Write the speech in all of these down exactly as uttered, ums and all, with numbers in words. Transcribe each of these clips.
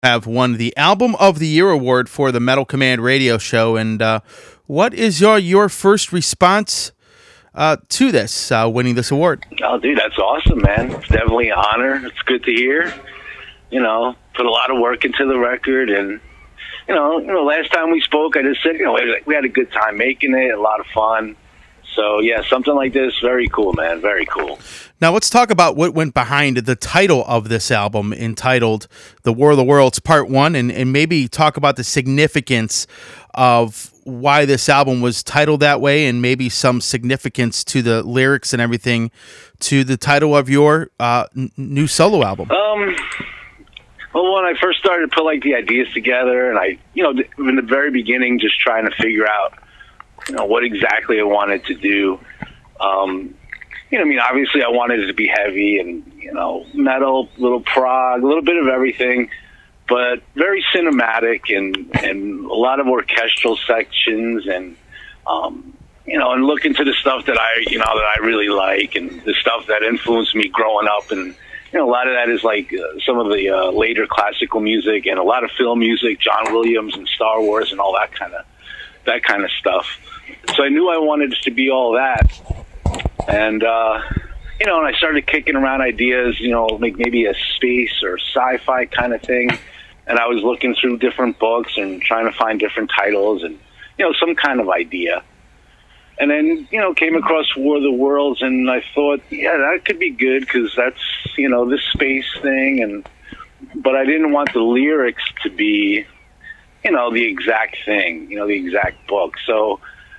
Have won the Album of the Year award for the Metal Command radio show. And uh, what is your your first response uh, to this, uh, winning this award? Oh, dude, that's awesome, man. It's definitely an honor. It's good to hear. You know, put a lot of work into the record. And, you know, you know, last time we spoke, I just said, you know, we had a good time making it, a lot of fun. So, yeah, something like this, very cool, man, very cool. Now, let's talk about what went behind the title of this album, entitled The War of the Worlds Part one, and, and maybe talk about the significance of why this album was titled that way, and maybe some significance to the lyrics and everything to the title of your uh, n- new solo album. Um, well, when I first started to put, like, the ideas together, and I, you know, in the very beginning, just trying to figure out, you know, what exactly I wanted to do. Um, you know, I mean, obviously I wanted it to be heavy and, you know, metal, little prog, a little bit of everything, but very cinematic and, and a lot of orchestral sections and, um, you know, and look into the stuff that I, you know, that I really like and the stuff that influenced me growing up. And, you know, a lot of that is like uh, some of the uh, later classical music and a lot of film music, John Williams and Star Wars and all that kind of, that kind of stuff. So I knew I wanted it to be all that. And, uh, you know, and I started kicking around ideas, you know, like maybe a space or sci-fi kind of thing. And I was looking through different books and trying to find different titles and, you know, some kind of idea. And then, you know, came across War of the Worlds, and I thought, yeah, that could be good because that's, you know, this space thing. And but I didn't want the lyrics to be, you know, the exact thing, you know, the exact book. So,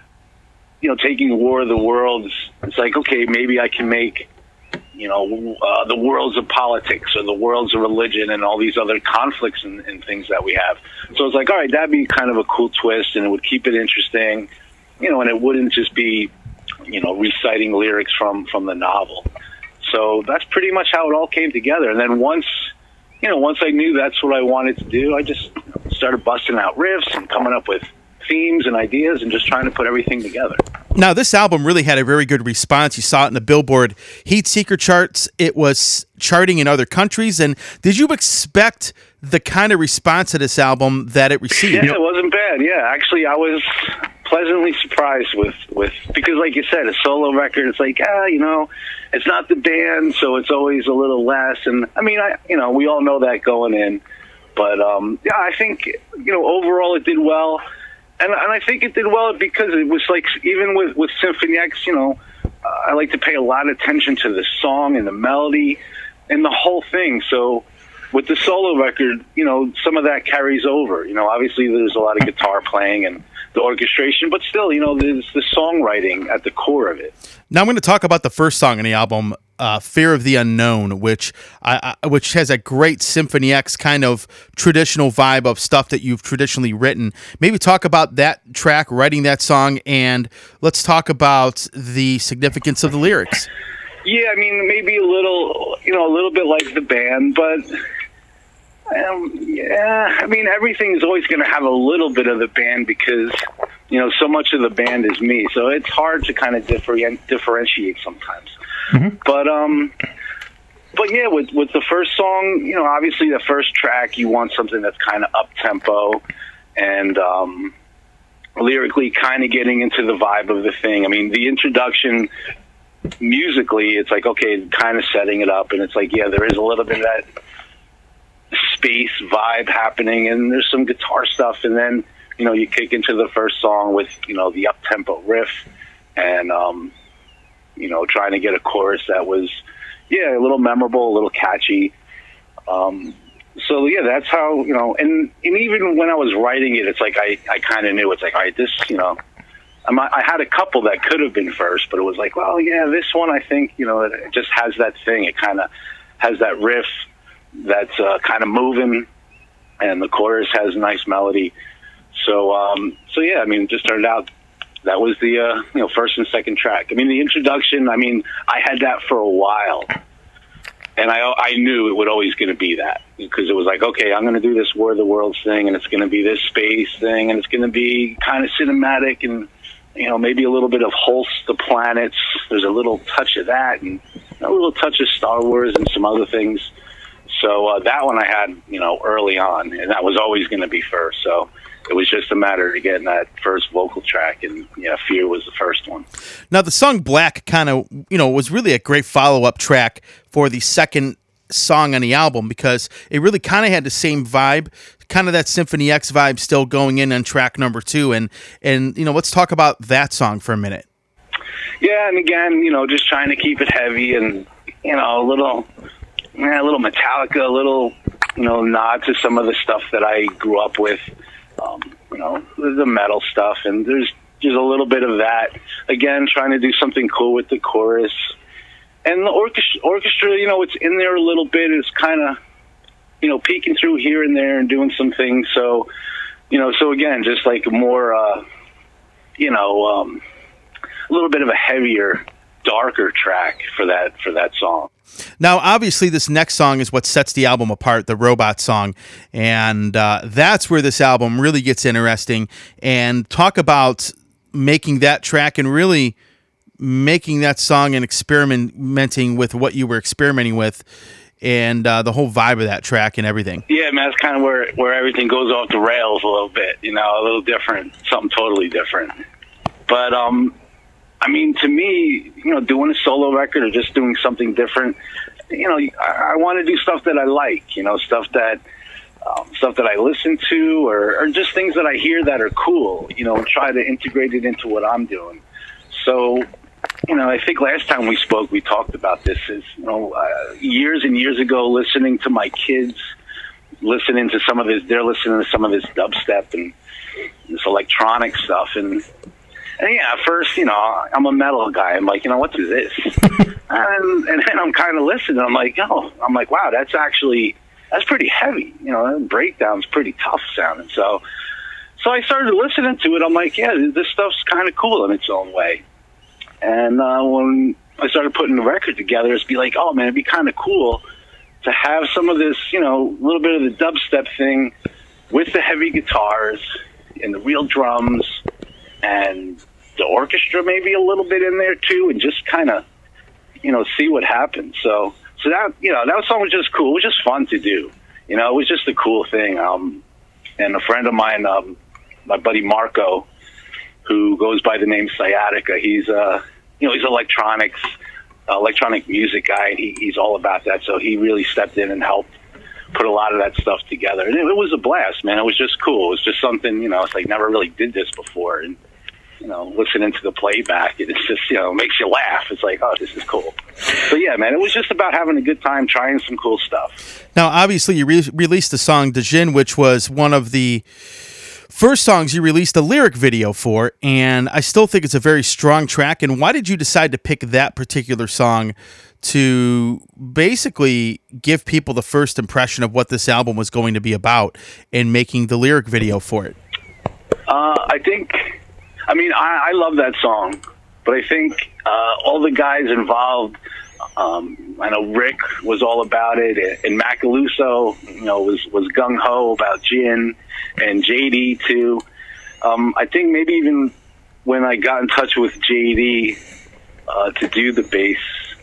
you know, taking War of the Worlds, it's like, okay, maybe I can make, you know, uh, the worlds of politics or the worlds of religion and all these other conflicts and, and things that we have. So it's like, all right, that'd be kind of a cool twist, and it would keep it interesting, you know, and it wouldn't just be, you know, reciting lyrics from, from the novel. So that's pretty much how it all came together. And then once, you know, once I knew that's what I wanted to do, I just started busting out riffs and coming up with themes and ideas and just trying to put everything together. Now, this album really had a very good response. You saw it in the Billboard Heat Seeker charts. It was charting in other countries. And did you expect the kind of response to this album that it received? Yeah, it wasn't bad. Yeah, actually, I was pleasantly surprised with, with because, like you said, a solo record, it's like, ah, you know, it's not the band, so it's always a little less. And, I mean, I you know, we all know that going in. But, um, yeah, I think, you know, overall it did well. And, and I think it did well because it was like, even with, with Symphony X, you know, uh, I like to pay a lot of attention to the song and the melody and the whole thing. So with the solo record, you know, some of that carries over. You know, obviously there's a lot of guitar playing and the orchestration, but still, you know, there's the songwriting at the core of it. Now I'm going to talk about the first song in the album, uh, "Fear of the Unknown," which I, I, which has a great Symphony X kind of traditional vibe of stuff that you've traditionally written. Maybe talk about that track, writing that song, and let's talk about the significance of the lyrics. Yeah, I mean, maybe a little, you know, a little bit like the band, but um, yeah, I mean, everything is always going to have a little bit of the band because, you know, so much of the band is me. So it's hard to kind of different, differentiate sometimes. Mm-hmm. But, um, but yeah, with, with the first song, you know, obviously the first track, you want something that's kind of up-tempo and um, lyrically kind of getting into the vibe of the thing. I mean, the introduction musically, it's like, okay, kind of setting it up, and it's like, yeah, there is a little bit of that space vibe happening, and there's some guitar stuff, and then, you know, you kick into the first song with, you know, the up-tempo riff, and, um, you know, trying to get a chorus that was, yeah, a little memorable, a little catchy. Um, so, yeah, that's how, you know, and, and even when I was writing it, it's like I, I kind of knew, it's like, all right, this, you know, I'm, I had a couple that could have been first, but it was like, well, yeah, this one, I think, you know, it just has that thing. It kind of has that riff that's uh, kind of moving, and the chorus has a nice melody. So, um, so yeah, I mean, it just turned out that was the, uh, you know, first and second track. I mean, the introduction, I mean, I had that for a while, and I, I knew it would always going to be that, because it was like, okay, I'm going to do this War of the Worlds thing, and it's going to be this space thing, and it's going to be kind of cinematic, and, you know, maybe a little bit of Holst the Planets. There's a little touch of that, and a little touch of Star Wars and some other things. So uh, that one I had, you know, early on, and that was always going to be first. So it was just a matter of getting that first vocal track, and yeah, Fear was the first one. Now the song Black kind of, you know, was really a great follow-up track for the second song on the album, because it really kind of had the same vibe, kind of that Symphony X vibe still going in on track number two. And, and, you know, let's talk about that song for a minute. Yeah. And again, you know, just trying to keep it heavy and, you know, a little, yeah, a little Metallica, a little, you know, nod to some of the stuff that I grew up with, um, you know, the metal stuff. And there's just a little bit of that. Again, trying to do something cool with the chorus. And the orchestra, orchestra, you know, it's in there a little bit. It's kind of, you know, peeking through here and there and doing some things. So, you know, so again, just like more, uh, you know, um, a little bit of a heavier, darker track for that for that song. Now, obviously, this next song is what sets the album apart, the Robot song, and uh, that's where this album really gets interesting. And talk about making that track and really making that song and experimenting with what you were experimenting with, and uh, the whole vibe of that track and everything. Yeah, man, that's kind of where, where everything goes off the rails a little bit, you know, a little different, something totally different. But, um, I mean, to me, you know, doing a solo record or just doing something different, you know, I, I want to do stuff that I like, you know, stuff that, um, stuff that I listen to, or, or just things that I hear that are cool, you know, and try to integrate it into what I'm doing. So, you know, I think last time we spoke, we talked about this is, you know, uh, years and years ago, listening to my kids, listening to some of this, they're listening to some of this dubstep and this electronic stuff. And, and yeah, at first, you know, I'm a metal guy. I'm like, you know, what is this? and, and then I'm kind of listening. I'm like, oh, I'm like, wow, that's actually, that's pretty heavy. You know, that breakdown's pretty tough sounding. So, so I started listening to it. I'm like, yeah, this stuff's kind of cool in its own way. And uh, when I started putting the record together, it's be like, oh, man, it'd be kind of cool to have some of this, you know, a little bit of the dubstep thing with the heavy guitars and the real drums and the orchestra maybe a little bit in there, too, and just kind of, you know, see what happens. So, so that, you know, that song was just cool. It was just fun to do. You know, it was just a cool thing. Um, and a friend of mine, um, my buddy Marco, who goes by the name Sciatica, he's, uh, you know, he's electronics, uh, electronic music guy, and he, he's all about that. So he really stepped in and helped put a lot of that stuff together. And it, it was a blast, man. It was just cool. It was just something, you know, it's like never really did this before. And, you know, listening to the playback, it's just, you know, makes you laugh. It's like, oh, this is cool. So yeah, man, it was just about having a good time, trying some cool stuff. Now, obviously, you re- released the song Djinn, which was one of the first songs you released a lyric video for, and I still think it's a very strong track. And why did you decide to pick that particular song to basically give people the first impression of what this album was going to be about and making the lyric video for it? Uh, I think, I mean, I, I love that song, but I think uh, all the guys involved, um, I know Rick was all about it, and Macaluso, you know, was, was gung-ho about Djinn, and J D too. Um, I think maybe even when I got in touch with J D uh, to do the bass,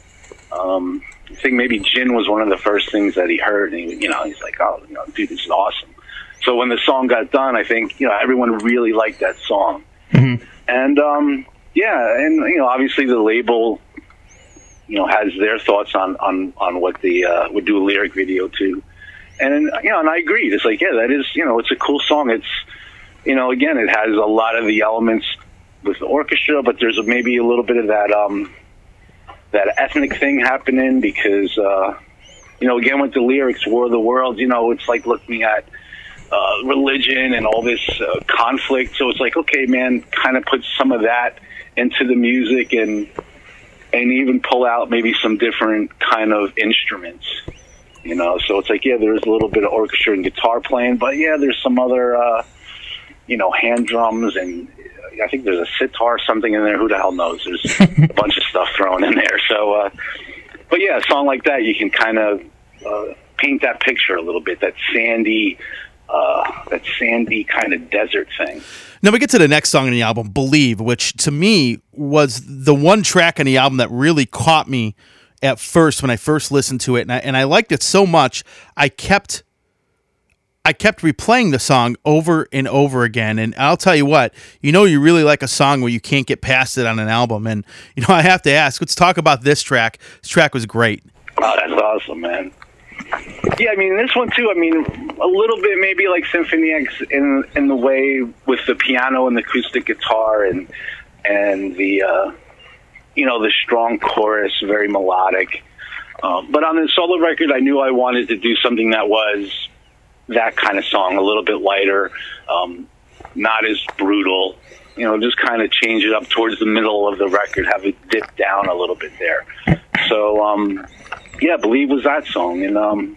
um, I think maybe Djinn was one of the first things that he heard, and he, you know, he's like, "Oh, you know, dude, this is awesome." So when the song got done, I think, you know, everyone really liked that song, mm-hmm. and um, yeah, and you know, obviously the label, you know, has their thoughts on on on what they uh, would do a lyric video to. And, you know, and I agreed. It's like, yeah, that is, you know, it's a cool song. It's, you know, again, it has a lot of the elements with the orchestra, but there's maybe a little bit of that, um, that ethnic thing happening because, uh, you know, again, with the lyrics, War of the Worlds, you know, it's like looking at uh, religion and all this uh, conflict. So it's like, okay, man, kind of put some of that into the music and, and even pull out maybe some different kind of instruments. You know, so it's like, yeah, there's a little bit of orchestra and guitar playing, but yeah, there's some other, uh, you know, hand drums, and I think there's a sitar or something in there. Who the hell knows? There's a bunch of stuff thrown in there. So, uh, but yeah, a song like that, you can kind of uh, paint that picture a little bit, that sandy, uh, that sandy kind of desert thing. Now we get to the next song on the album, Believe, which to me was the one track on the album that really caught me at first when I first listened to it, and I, and I liked it so much, I kept I kept replaying the song over and over again. And I'll tell you what, you know, you really like a song where you can't get past it on an album. And, you know, I have to ask, let's talk about this track. This track was great. Oh, that's awesome, man. Yeah, I mean, this one, too, I mean, a little bit maybe like Symphony X in in the way with the piano and the acoustic guitar and, and the, uh, you know, the strong chorus, very melodic. Um, but on the solo record, I knew I wanted to do something that was that kind of song, a little bit lighter, um, not as brutal, you know, just kind of change it up towards the middle of the record, have it dip down a little bit there. So, um, yeah, Believe was that song. And, um,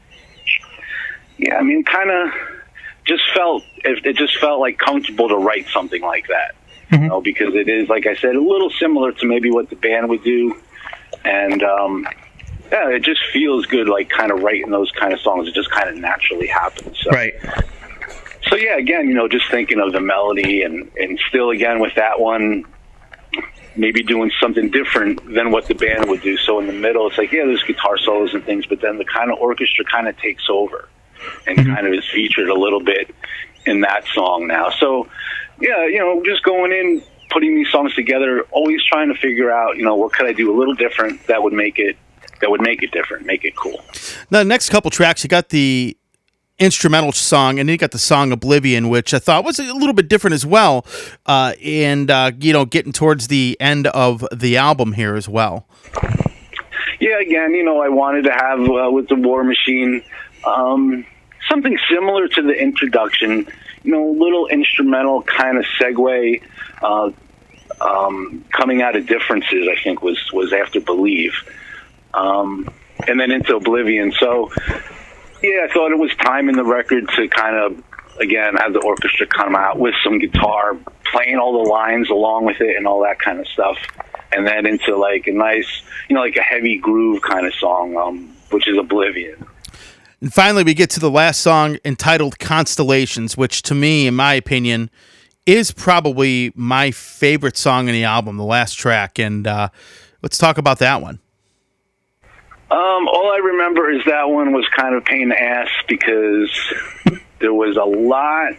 yeah, I mean, kind of just felt, it, it just felt like comfortable to write something like that, mm-hmm. you know, because it is, like I said, a little similar to maybe what the band would do. And, um, yeah, it just feels good, like kind of writing those kind of songs. It just kind of naturally happens. So. Right. So, yeah, again, you know, just thinking of the melody and, and still, again, with that one, maybe doing something different than what the band would do. So in the middle, it's like, yeah, there's guitar solos and things, but then the kind of orchestra kind of takes over and mm-hmm. kind of is featured a little bit in that song now. So, yeah, you know, just going in, putting these songs together, always trying to figure out, you know, what could I do a little different that would make it that would make it different, make it cool. Now, the next couple tracks, you got the instrumental song, and then you got the song Oblivion, which I thought was a little bit different as well, uh, and, uh, you know, getting towards the end of the album here as well. Yeah, again, you know, I wanted to have, uh, with the War Machine, um, something similar to the introduction, you know, a little instrumental kind of segue, uh, um, coming out of Differences, I think, was, was after Believe. Um, and then into Oblivion. So, yeah, I thought it was time in the record to kind of, again, have the orchestra come out with some guitar, playing all the lines along with it and all that kind of stuff. And then into like a nice, you know, like a heavy groove kind of song, um, which is Oblivion. And finally, we get to the last song entitled Constellations, which to me, in my opinion, is probably my favorite song in the album, the last track. And uh, let's talk about that one. Um, all I remember is that one was kind of a pain in the ass because there was a lot,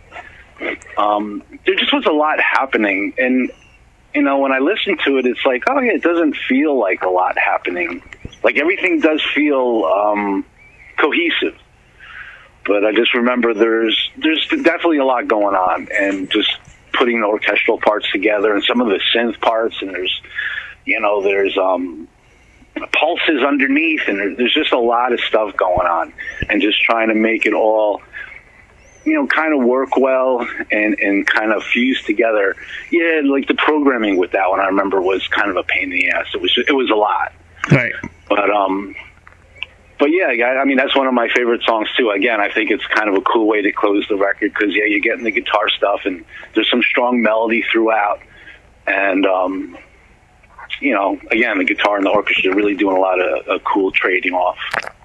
um, there just was a lot happening. And, you know, when I listen to it, it's like, oh, yeah, it doesn't feel like a lot happening. Like everything does feel um, cohesive. But I just remember there's there's definitely a lot going on, and just putting the orchestral parts together and some of the synth parts, and there's, you know, there's, um, pulses underneath, and there's just a lot of stuff going on, and just trying to make it all, you know, kind of work well and, and kind of fuse together. Yeah, like the programming with that one, I remember, was kind of a pain in the ass. It was it was a lot. Right. But um, but yeah, I mean, that's one of my favorite songs too. Again, I think it's kind of a cool way to close the record because yeah, you're getting the guitar stuff, and there's some strong melody throughout, and um. You know, again, the guitar and the orchestra really doing a lot of uh, cool trading off.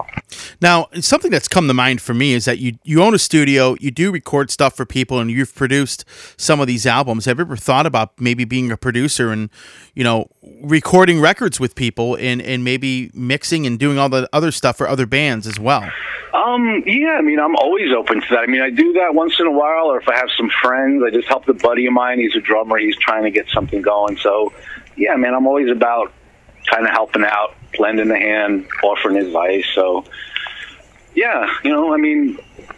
Now, something that's come to mind for me is that you, you own a studio, you do record stuff for people, and you've produced some of these albums. Have you ever thought about maybe being a producer and, you know, recording records with people and, and maybe mixing and doing all the other stuff for other bands as well? Um, yeah, I mean, I'm always open to that. I mean, I do that once in a while, or if I have some friends, I just helped a buddy of mine. He's a drummer. He's trying to get something going. So, yeah, man, I'm always about kind of helping out, lending a hand, offering advice. So, yeah, you know, I mean,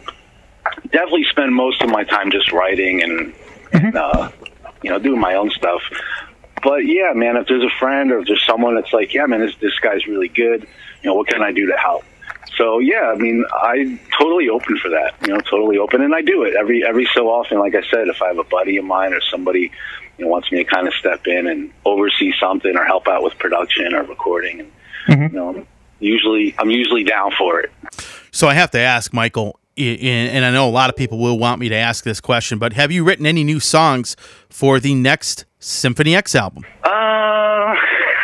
definitely spend most of my time just writing and, mm-hmm. and uh, you know, doing my own stuff. But, yeah, man, if there's a friend or if there's someone that's like, yeah, man, this, this guy's really good, you know, what can I do to help? So, yeah, I mean, I'm totally open for that, you know, totally open. And I do it every every so often. Like I said, if I have a buddy of mine or somebody, you know, wants me to kind of step in and oversee something or help out with production or recording, and, mm-hmm. you know, usually I'm usually down for it. So I have to ask, Michael, and I know a lot of people will want me to ask this question, but have you written any new songs for the next Symphony X album? Uh,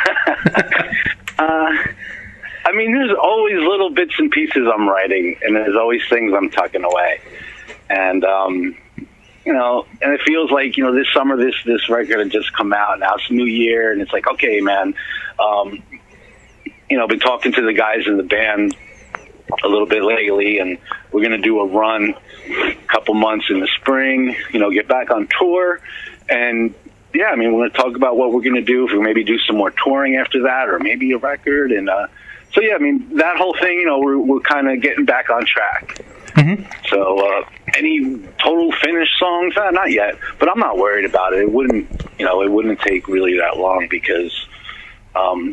uh I mean, there's always little bits and pieces I'm writing, and there's always things I'm tucking away. And, um, you know, and it feels like, you know, this summer, this, this record had just come out. Now it's a new year, and it's like, okay, man, um, you know, been talking to the guys in the band a little bit lately, and we're going to do a run a couple months in the spring, you know, get back on tour. And yeah, I mean, we're going to talk about what we're going to do, if we maybe do some more touring after that, or maybe a record. And uh, so, yeah, I mean, that whole thing, you know, we're, we're kind of getting back on track. Mm-hmm. So uh, any total finished songs? Uh, not yet, but I'm not worried about it. It wouldn't, you know, it wouldn't take really that long, because um,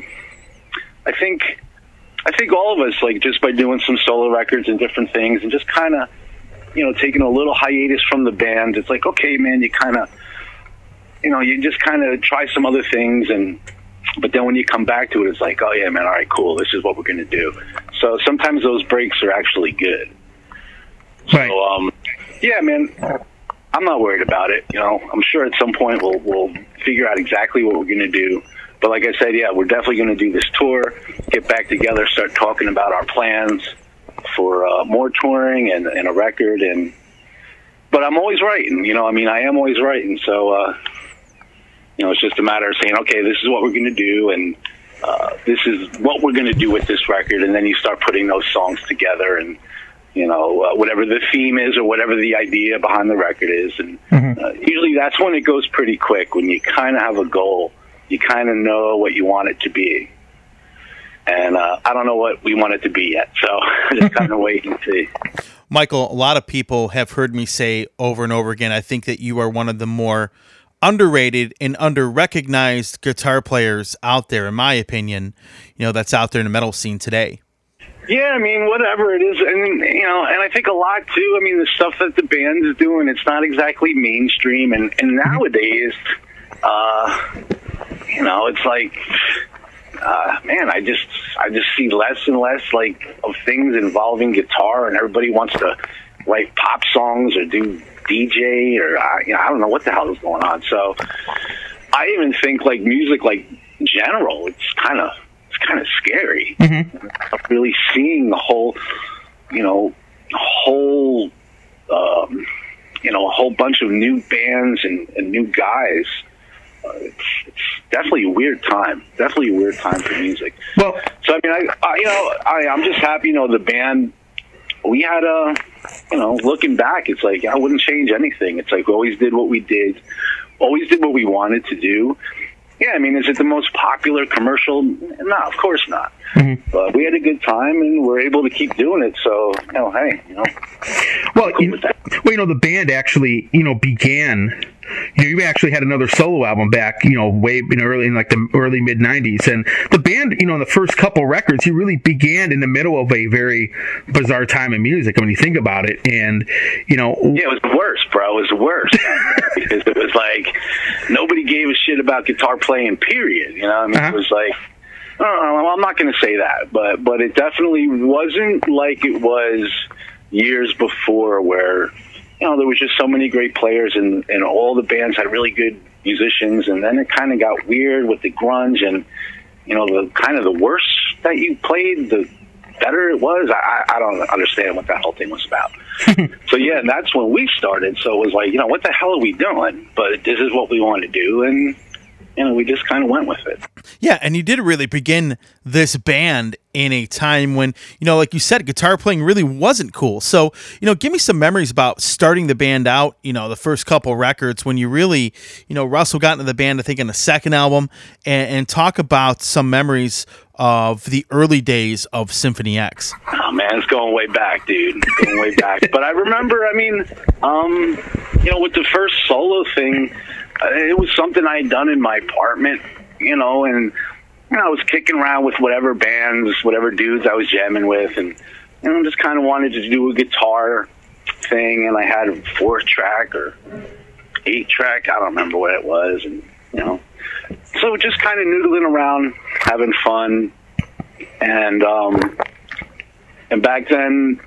I think, I think all of us, like, just by doing some solo records and different things, and just kind of, you know, taking a little hiatus from the band, it's like, okay, man, you kind of, you know, you just kind of try some other things, and but then when you come back to it, it's like, oh yeah, man, all right, cool, this is what we're going to do. So sometimes those breaks are actually good. Right. So, um, yeah, man, I'm not worried about it. You know, I'm sure at some point we'll we'll figure out exactly what we're going to do. But like I said, yeah, we're definitely going to do this tour, get back together, start talking about our plans for uh, more touring and, and a record. And but I'm always writing, you know. I mean, I am always writing. So, uh, you know, it's just a matter of saying, okay, this is what we're going to do, and uh, this is what we're going to do with this record. And then you start putting those songs together, and you know, uh, whatever the theme is or whatever the idea behind the record is. And mm-hmm. uh, usually that's when it goes pretty quick, when you kind of have a goal. You kind of know what you want it to be. And uh, I don't know what we want it to be yet, so just kind of wait and see. Michael, a lot of people have heard me say over and over again, I think that you are one of the more underrated and under-recognized guitar players out there, in my opinion, you know, that's out there in the metal scene today. Yeah, I mean, whatever it is, and you know, and I think a lot too. I mean, the stuff that the band is doing, it's not exactly mainstream, and and nowadays, uh, you know, it's like, uh, man, I just I just see less and less like of things involving guitar, and everybody wants to write pop songs or do D J or uh, you know, I don't know what the hell is going on. So I even think like music, like general, it's kind of. kind of scary. Mm-hmm. Really seeing the whole, you know, whole, um, you know, a whole bunch of new bands and, and new guys. Uh, it's, it's definitely a weird time. Definitely a weird time for music. Well, so I mean, I, I you know, I, I'm just happy. You know, the band. We had a, you know, looking back, it's like I wouldn't change anything. It's like we always did what we did, always did what we wanted to do. Yeah, I mean, is it the most popular commercial? No, of course not. Mm-hmm. But we had a good time, and we're able to keep doing it. So, you know, hey, you know. Well, cool you, well, you know, the band actually, you know, began. You know, you actually had another solo album back, you know, way in early in like the early mid nineties, and the band, you know, in the first couple records, you really began in the middle of a very bizarre time in music. I mean, you think about it, and you know, yeah, it was worse, bro. It was worse because it was like nobody gave a shit about guitar playing. Period. You know, I mean, uh-huh. It was like, I don't know, I'm not going to say that, but but it definitely wasn't like it was years before, where. You know, there was just so many great players, and, and all the bands had really good musicians, and then it kind of got weird with the grunge, and, you know, the kind of the worse that you played, the better it was. I, I don't understand what that whole thing was about. So, yeah, and that's when we started. So it was like, you know, what the hell are we doing? But this is what we want to do, and, you know, we just kind of went with it. Yeah, and you did really begin this band in a time when, you know, like you said, guitar playing really wasn't cool. So, you know, give me some memories about starting the band out, you know, the first couple records when you really, you know, Russell got into the band, I think, in the second album, and, and talk about some memories of the early days of Symphony X. Oh, man, it's going way back, dude. It's going way back. But I remember, I mean, um, you know, with the first solo thing, uh, it was something I had done in my apartment, you know, and you know, I was kicking around with whatever bands, whatever dudes I was jamming with, and you know, just kind of wanted to do a guitar thing, and I had a four track or eight track, I don't remember what it was, and you know, so just kind of noodling around, having fun, and um, and back then,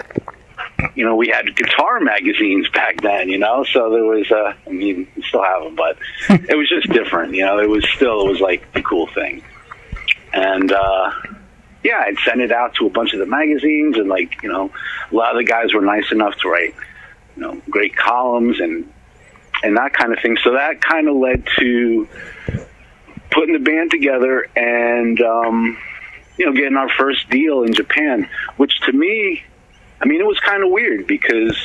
you know, we had guitar magazines back then, you know, so there was, uh, I mean, we still have them, but it was just different, you know, it was still, it was like the cool thing. And, uh, yeah, I'd send it out to a bunch of the magazines, and like, you know, a lot of the guys were nice enough to write, you know, great columns and, and that kind of thing. So that kind of led to putting the band together, and, um, you know, getting our first deal in Japan, which to me, I mean, it was kind of weird because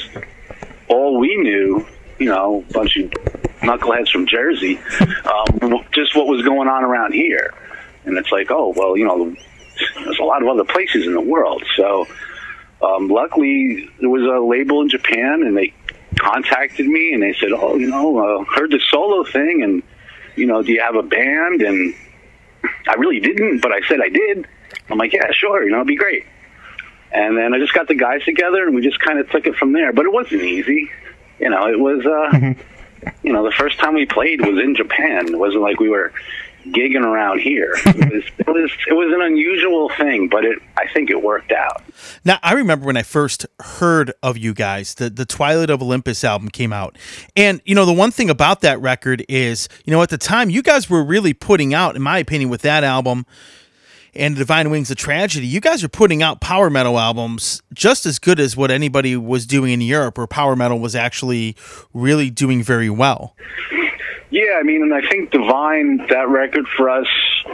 all we knew, you know, a bunch of knuckleheads from Jersey, um, just what was going on around here. And it's like, oh, well, you know, there's a lot of other places in the world. So um, luckily there was a label in Japan, and they contacted me and they said, oh, you know, uh, heard the solo thing, and, you know, do you have a band? And I really didn't, but I said I did. I'm like, yeah, sure, you know, it'd be great. And then I just got the guys together, and we just kind of took it from there. But it wasn't easy. You know, it was, uh, mm-hmm. you know, the first time we played was in Japan. It wasn't like we were gigging around here. It was, it was, it was an unusual thing, but it, I think it worked out. Now, I remember when I first heard of you guys, the, the Twilight of Olympus album came out. And, you know, the one thing about that record is, you know, at the time, you guys were really putting out, in my opinion, with that album and Divine Wings of Tragedy, you guys are putting out power metal albums just as good as what anybody was doing in Europe, where power metal was actually really doing very well. Yeah, I mean, and I think Divine, that record for us,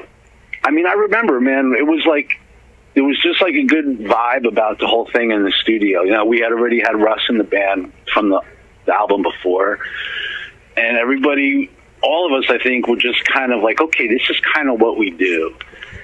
I mean, I remember, man, it was like, it was just like a good vibe about the whole thing in the studio. You know, we had already had Russ in the band from the, the album before, and everybody, all of us, I think, were just kind of like, okay, this is kind of what we do.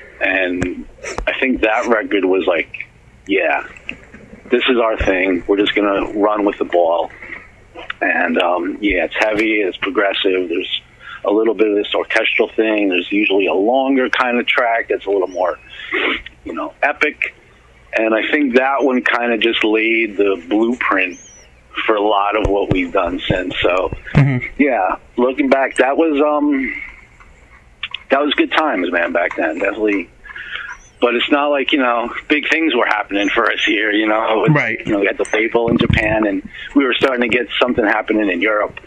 And I think that record was like, yeah, this is our thing. We're just going to run with the ball. And, um, yeah, it's heavy, it's progressive. There's a little bit of this orchestral thing. There's usually a longer kind of track that's a little more, you know, epic. And I think that one kind of just laid the blueprint for a lot of what we've done since. So, mm-hmm. yeah, looking back, that was, um, that was good times, man, back then, definitely. But it's not like, you know, big things were happening for us here, you know. Was, right. You know, we had the label in Japan, and we were starting to get something happening in Europe.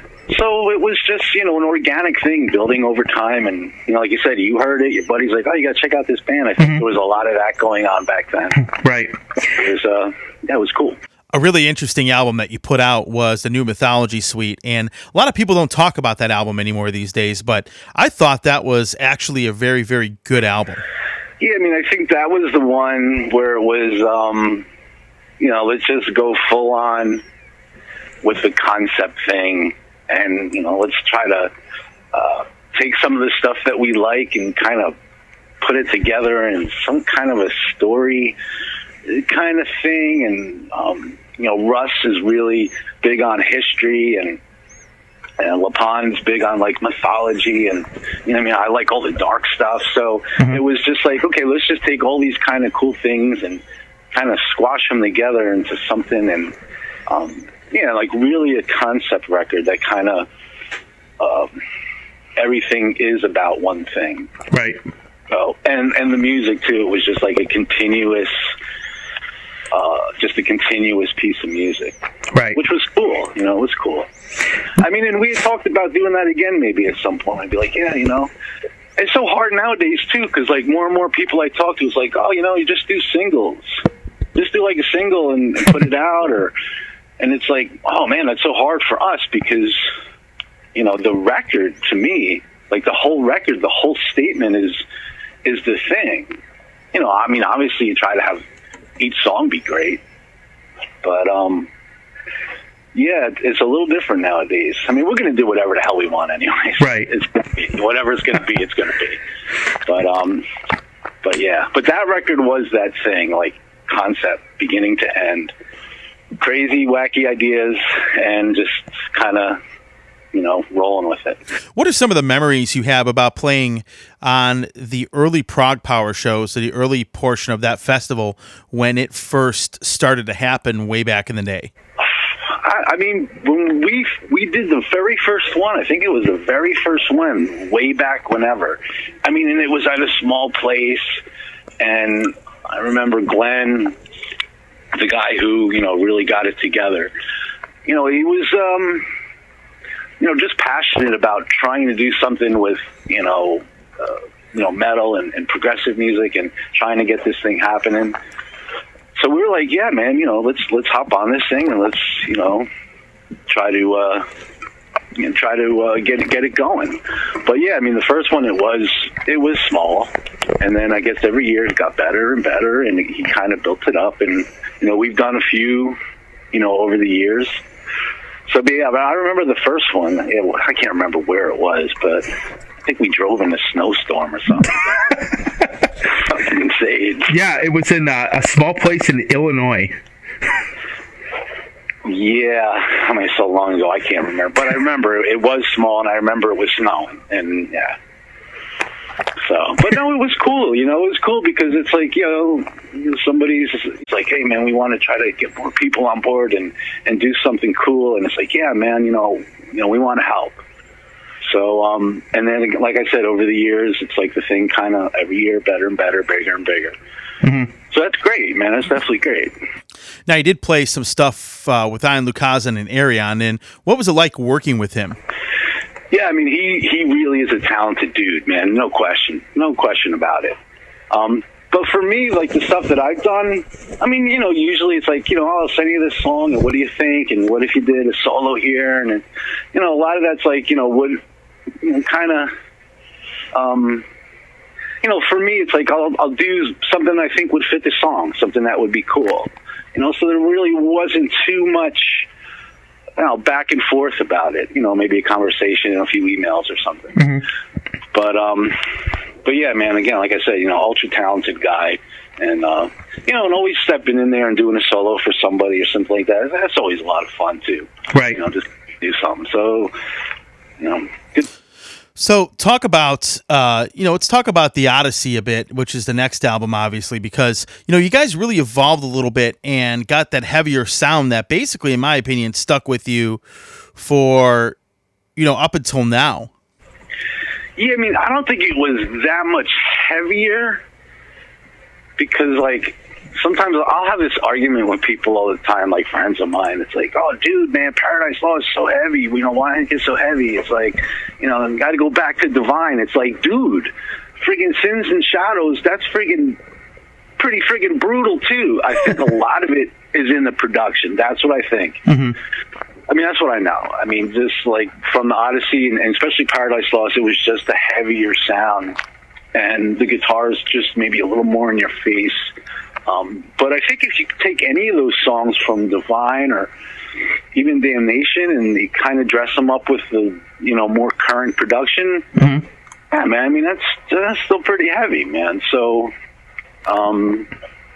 So it was just, you know, an organic thing building over time. And, you know, like you said, you heard it. Your buddy's like, oh, you got to check out this band. I think mm-hmm. there was a lot of that going on back then. Right. It was, uh, yeah, it was cool. A really interesting album that you put out was the New Mythology Suite, and a lot of people don't talk about that album anymore these days, but I thought that was actually a very, very good album. Yeah, I mean, I think that was the one where it was, um, you know, let's just go full on with the concept thing, and, you know, let's try to uh, take some of the stuff that we like and kind of put it together in some kind of a story kind of thing. And um, you know, Russ is really big on history, and and LaPon's big on like mythology, and you know, I mean, I like all the dark stuff. So mm-hmm. it was just like, okay, let's just take all these kind of cool things and kind of squash them together into something. And um, yeah, like really a concept record that kind of um, everything is about one thing, right? So and and the music too. It was just like a continuous. Uh, just a continuous piece of music, right? Which was cool, you know. It was cool. I mean, and we had talked about doing that again, maybe at some point. I'd be like, yeah, you know, it's so hard nowadays too, because like more and more people I talk to is like, oh, you know, you just do singles, just do like a single and, and put it out, or, and it's like, oh man, that's so hard for us because, you know, the record to me, like the whole record, the whole statement is is the thing. You know, I mean, obviously you try to have each song be great, but um yeah, it's a little different nowadays. I mean, we're going to do whatever the hell we want anyways. Right. It's gonna be, whatever it's going to be, it's going to be. But um but yeah, but that record was that thing, like concept beginning to end, crazy wacky ideas, and just kind of, you know, rolling with it. What are some of the memories you have about playing on the early Prog Power shows, so the early portion of that festival when it first started to happen way back in the day? I, I mean, when we we did the very first one, I think it was the very first one, way back whenever. I mean, and it was at a small place, and I remember Glenn, the guy who, you know, really got it together. You know, he was... um you know, just passionate about trying to do something with, you know, uh, you know, metal and, and progressive music, and trying to get this thing happening. So we were like, yeah, man, you know, let's let's hop on this thing and let's, you know, try to uh, and try to uh, get get it going. But yeah, I mean, the first one it was it was small, and then I guess every year it got better and better, and he kind of built it up. And you know, we've done a few, you know, over the years. So but yeah, but I remember the first one. It, I can't remember where it was, but I think we drove in a snowstorm or something. Something insane. Yeah, it was in a, a small place in Illinois. Yeah, I mean, so long ago, I can't remember. But I remember it was small, and I remember it was snowing, and yeah. So, but no, it was cool. You know, it was cool because it's like, you know, somebody's it's like, hey, man, we want to try to get more people on board and, and do something cool. And it's like, yeah, man, you know, you know, we want to help. So, um, and then, like I said, over the years, it's like the thing kind of every year better and better, bigger and bigger. Mm-hmm. So that's great, man. That's definitely great. Now, you did play some stuff uh, with Ian Lucassen and Ayreon, and what was it like working with him? Yeah, I mean, he, he really is a talented dude, man. No question. No question about it. Um, but for me, like, the stuff that I've done, I mean, you know, usually it's like, you know, oh, I'll send you this song, and what do you think? And what if you did a solo here? And, you know, a lot of that's like, you know, what, you know, kind of, um, you know, for me, it's like I'll, I'll do something I think would fit the song, something that would be cool. You know, so there really wasn't too much, you know, back and forth about it. You know, maybe a conversation and a few emails or something. Mm-hmm. But, um, but yeah, man, again, like I said, you know, ultra talented guy. And, uh, you know, and always stepping in there and doing a solo for somebody or something like that. That's always a lot of fun, too. Right. You know, just do something. So, you know, good. So talk about, uh, you know, let's talk about the Odyssey a bit, which is the next album, obviously, because, you know, you guys really evolved a little bit and got that heavier sound that basically, in my opinion, stuck with you for, you know, up until now. Yeah, I mean, I don't think it was that much heavier because, like, sometimes I'll have this argument with people all the time, like friends of mine. It's like, oh, dude, man, Paradise Lost is so heavy. You know, why is it so heavy? It's like, you know, got to go back to Divine. It's like, dude, friggin' Sins and Shadows, that's friggin' pretty friggin' brutal, too. I think a lot of it is in the production. That's what I think. Mm-hmm. I mean, that's what I know. I mean, just like from the Odyssey and, and especially Paradise Lost, it was just a heavier sound. And the guitars just maybe a little more in your face. Um, but I think if you take any of those songs from Divine or even Damnation and you kind of dress them up with the, you know, more current production, mm-hmm. yeah, man, I mean, that's, that's still pretty heavy, man. So, um,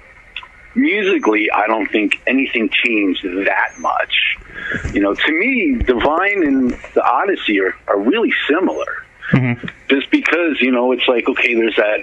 musically, I don't think anything changed that much. You know, to me, Divine and the Odyssey are, are really similar. Mm-hmm. Just because, you know, it's like, okay, there's that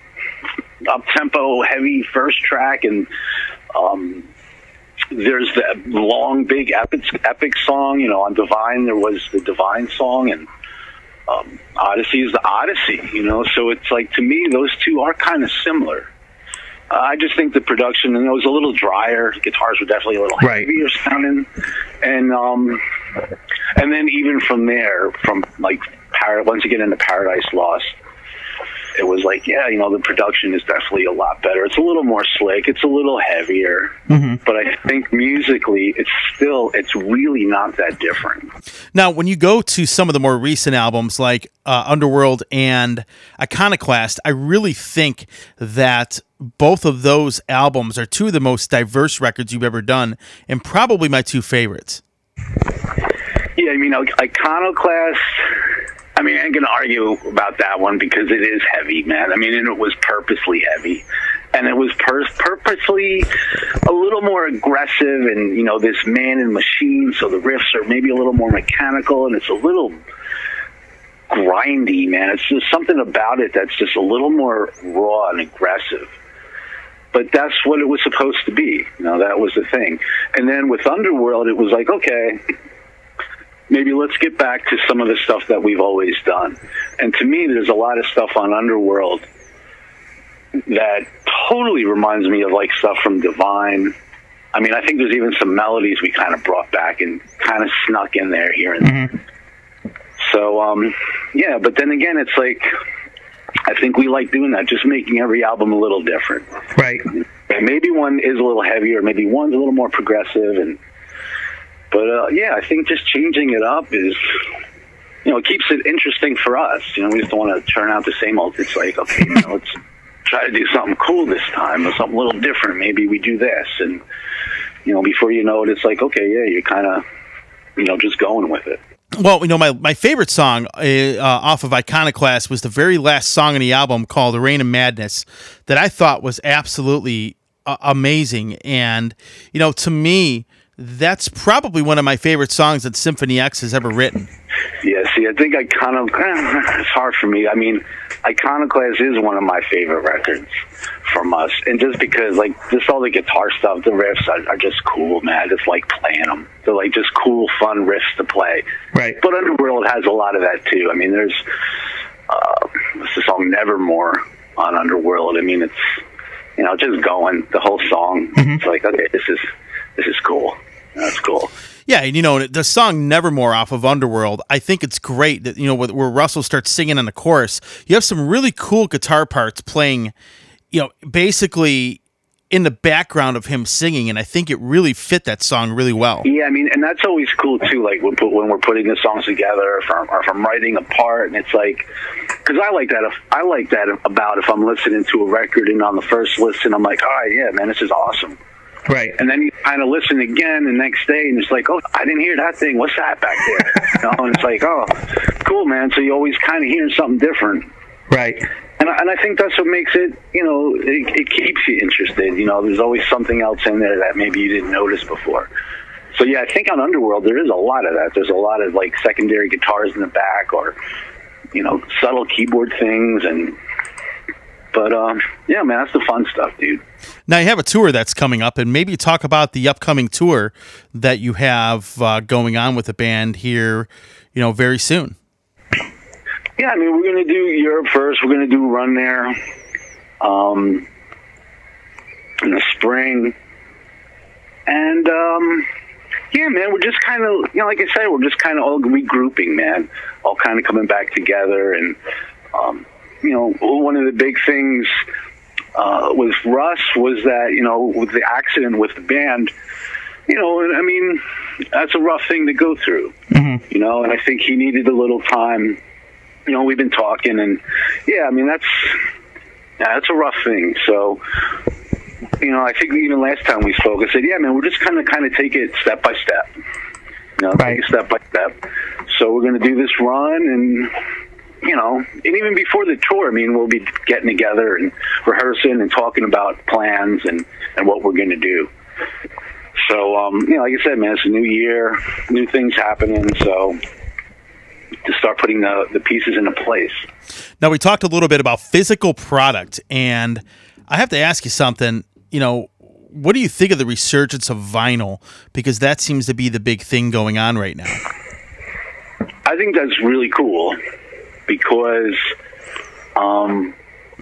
up-tempo, heavy first track, and um, there's that long, big epic, epic song. You know, on Divine, there was the Divine song, and um, Odyssey is the Odyssey, you know? So it's like, to me, those two are kind of similar. Uh, I just think the production, you know, was a little drier. The guitars were definitely a little right. heavier sounding. And, um, and then even from there, from, like, Par- once you get into Paradise Lost, it was like, yeah, you know, the production is definitely a lot better. It's a little more slick. It's a little heavier. Mm-hmm. But I think musically, it's still, it's really not that different. Now, when you go to some of the more recent albums like uh, Underworld and Iconoclast, I really think that both of those albums are two of the most diverse records you've ever done and probably my two favorites. Yeah, I mean, Iconoclast... I mean, I ain't going to argue about that one because it is heavy, man. I mean, and it was purposely heavy. And it was pur- purposely a little more aggressive and, you know, this man and machine, so the riffs are maybe a little more mechanical and it's a little grindy, man. It's just something about it that's just a little more raw and aggressive. But that's what it was supposed to be. You know, that was the thing. And then with Underworld, it was like, okay, maybe let's get back to some of the stuff that we've always done. And to me, there's a lot of stuff on Underworld that totally reminds me of like stuff from Divine. I mean, I think there's even some melodies we kind of brought back and kind of snuck in there here and there. Mm-hmm. So, um, yeah, but then again, it's like, I think we like doing that, just making every album a little different. Right. And maybe one is a little heavier, maybe one's a little more progressive, and But uh, yeah, I think just changing it up is, you know, it keeps it interesting for us. You know, we just don't want to turn out the same old. It's like, okay, you know, let's try to do something cool this time, or something a little different. Maybe we do this, and you know, before you know it, it's like, okay, yeah, you're kind of, you know, just going with it. Well, you know, my, my favorite song uh, off of Iconoclast was the very last song on the album called "The Reign of Madness," that I thought was absolutely uh, amazing. And, you know, to me, that's probably one of my favorite songs that Symphony X has ever written. Yeah, see, I think Iconoclast, it's hard for me. I mean, Iconoclast is one of my favorite records from us. And just because, like, just all the guitar stuff, the riffs are, are just cool, man. I just like playing them. They're, like, just cool, fun riffs to play. Right. But Underworld has a lot of that, too. I mean, there's uh, it's the song Nevermore on Underworld. I mean, it's, you know, just going, the whole song. Mm-hmm. It's like, okay, this is this is cool. That's cool. Yeah, and you know, the song Nevermore off of Underworld, I think it's great that, you know, where Russell starts singing in the chorus, you have some really cool guitar parts playing, you know, basically in the background of him singing, and I think it really fit that song really well. Yeah, I mean, and that's always cool, too, like when, when we're putting the songs together, or if I'm, or if I'm writing a part, and it's like, because I like that, if, I like that about if I'm listening to a record, and on the first listen, I'm like, all right, yeah, man, this is awesome. Right. And then you kind of listen again the next day, and it's like, oh, I didn't hear that thing. What's that back there? You know, and it's like, oh, cool, man. So you always kind of hear something different. Right. And I, and I think that's what makes it, you know, it, it keeps you interested. You know, there's always something else in there that maybe you didn't notice before. So, yeah, I think on Underworld there is a lot of that. There's a lot of, like, secondary guitars in the back, or, you know, subtle keyboard things. And But, um, yeah, man, that's the fun stuff, dude. Now, you have a tour that's coming up, and maybe talk about the upcoming tour that you have uh, going on with the band here, you know, very soon. Yeah, I mean, we're going to do Europe first. We're going to do a run there um, in the spring. And, um, yeah, man, we're just kind of, you know, like I said, we're just kind of all regrouping, man, all kind of coming back together. And, um, you know, one of the big things uh, with Russ was that, you know, with the accident with the band, you know, I mean, that's a rough thing to go through, mm-hmm. you know, and I think he needed a little time. You know, we've been talking, and yeah, I mean, that's, yeah, that's a rough thing. So, you know, I think even last time we spoke, I said, yeah, man, we're just kind of kind of take it step by step, you know, right. take it step by step. So we're going to do this run, and, you know, and even before the tour, I mean, we'll be getting together and rehearsing and talking about plans and, and what we're going to do. So, um, you know, like I said, man, it's a new year, new things happening, so to start putting the, the pieces into place. Now, we talked a little bit about physical product, and I have to ask you something. You know, what do you think of the resurgence of vinyl? Because that seems to be the big thing going on right now. I think that's really cool because, um,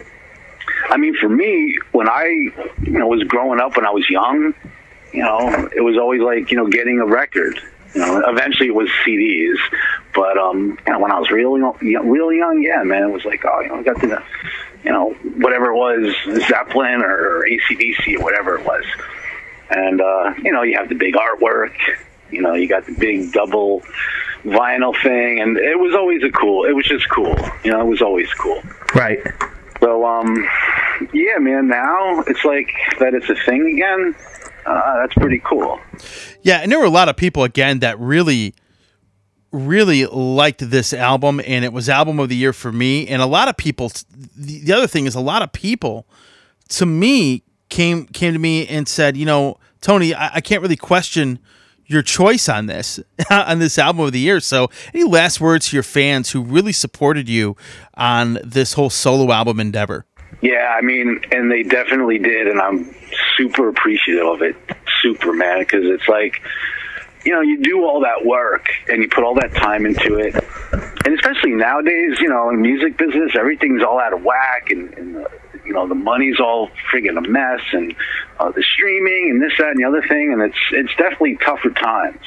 I mean, for me, when I, you know, was growing up when I was young, you know, it was always like, you know, getting a record. You know, eventually it was C Ds, but um, you know, when I was really, really young, yeah, man, it was like, oh, you know, I got to the, you know, whatever it was, Zeppelin or, or A C D C or whatever it was, and uh, you know, you have the big artwork, you know, you got the big double vinyl thing, and it was always a cool. It was just cool, you know, it was always cool. Right. So, um, yeah, man, now it's like that it's a thing again. Uh, that's pretty cool. Yeah, and there were a lot of people, again, that really, really liked this album, and it was album of the year for me. And a lot of people, the, the other thing is a lot of people, to me, came came to me and said, you know, Tony, I, I can't really question your choice on this, on this album of the year. So any last words to your fans who really supported you on this whole solo album endeavor? Yeah, I mean, and they definitely did, and I'm super appreciative of it, super, man, because it's like, you know, you do all that work, and you put all that time into it, and especially nowadays, you know, in music business, everything's all out of whack, and, and the, you know, the money's all friggin' a mess, and uh, the streaming, and this, that, and the other thing, and it's it's definitely tougher times.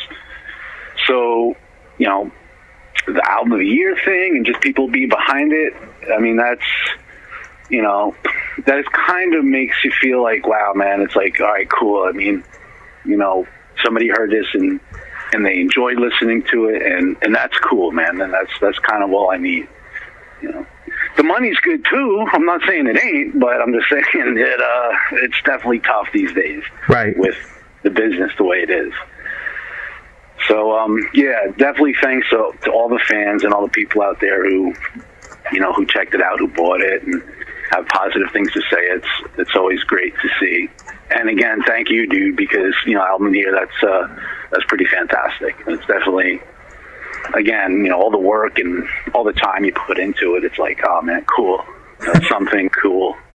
So, you know, the album of the year thing, and just people be behind it, I mean, that's... You know, that kind of makes you feel like, wow, man, it's like, all right, cool. I mean, you know, somebody heard this and and they enjoy listening to it, and, and that's cool, man. And that's that's kind of all I need. You know, the money's good too. I'm not saying it ain't, but I'm just saying that uh, it's definitely tough these days, right? With the business the way it is. So um, yeah, definitely thanks to, to all the fans and all the people out there who, you know, who checked it out, who bought it, and have positive things to say. It's it's always great to see. And again, thank you, dude, because, you know, album of the year, that's uh, that's pretty fantastic. It's definitely, again, you know, all the work and all the time you put into it. It's like, oh man, cool. That's something cool.